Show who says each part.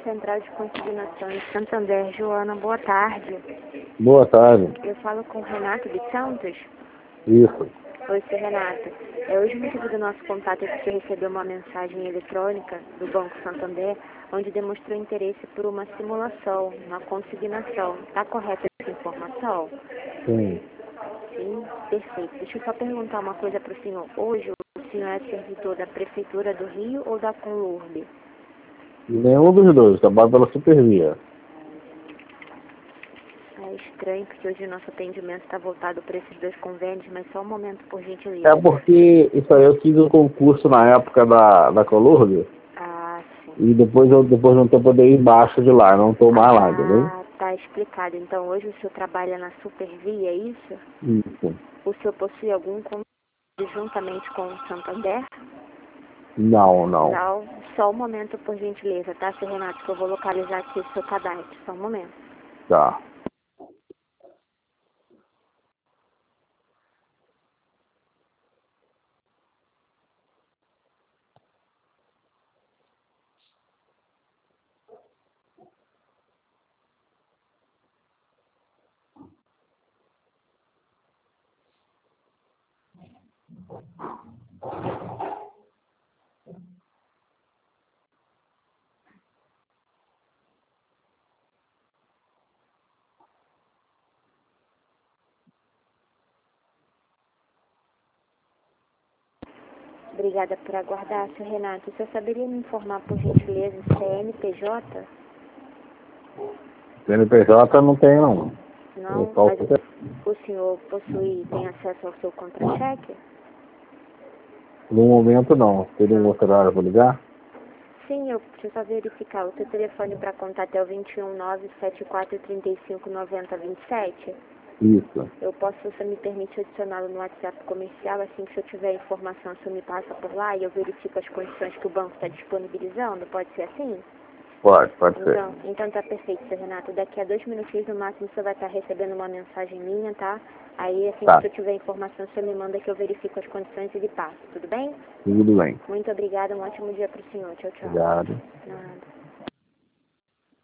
Speaker 1: Central de Consignações, Santander. Joana, boa tarde.
Speaker 2: Boa tarde.
Speaker 1: Eu falo com o Renato de Santos.
Speaker 2: Isso.
Speaker 1: Oi, seu Renato. Hoje o motivo do nosso contato é que você recebeu uma mensagem eletrônica do Banco Santander, onde demonstrou interesse por uma simulação, uma consignação. Está correta essa informação?
Speaker 2: Sim.
Speaker 1: Sim, perfeito. Deixa eu só perguntar uma coisa para o senhor. Hoje o senhor é servidor da Prefeitura do Rio ou da Conlurb?
Speaker 2: Nenhum dos dois, trabalho pela Supervia.
Speaker 1: É estranho, porque hoje o nosso atendimento está voltado para esses dois convênios, mas só um momento, por gentileza.
Speaker 2: É porque isso aí eu fiz um concurso na época da Colurb
Speaker 1: Ah, sim.
Speaker 2: e depois de um tempo eu dei embaixo de lá, não estou mais lá, entendeu?
Speaker 1: Ah, tá explicado. Então hoje o senhor trabalha na Supervia, é isso?
Speaker 2: Isso.
Speaker 1: O senhor possui algum convênio juntamente com o Santander?
Speaker 2: Não, não.
Speaker 1: Não, só um momento, por gentileza, tá, seu Renato, que eu vou localizar aqui o seu cadastro. Só um momento.
Speaker 2: Tá.
Speaker 1: Obrigada por aguardar, seu Renato. O senhor saberia me informar, por gentileza, o CNPJ?
Speaker 2: CNPJ não tem, não.
Speaker 1: Não,
Speaker 2: Só
Speaker 1: mas o senhor possui, tem acesso ao seu contra-cheque?
Speaker 2: no momento não. Teria um
Speaker 1: Não.
Speaker 2: outro horário para ligar?
Speaker 1: Sim, deixa eu só verificar. O seu telefone para contato é o 21974359027?
Speaker 2: Isso.
Speaker 1: Eu posso, se você me permite, adicioná-lo no WhatsApp comercial, assim que se eu tiver informação, o senhor me passa por lá e eu verifico as condições que o banco está disponibilizando, pode ser assim?
Speaker 2: Pode ser.
Speaker 1: Então tá perfeito, seu Renato. Daqui a 2 minutinhos no máximo você vai estar recebendo uma mensagem minha, tá? Aí assim
Speaker 2: Tá.
Speaker 1: que eu tiver informação, você me manda que eu verifico as condições e lhe passo, tudo bem?
Speaker 2: Tudo bem.
Speaker 1: Muito obrigada, um ótimo dia para o senhor. Tchau, tchau.
Speaker 2: Obrigado.
Speaker 1: Nada.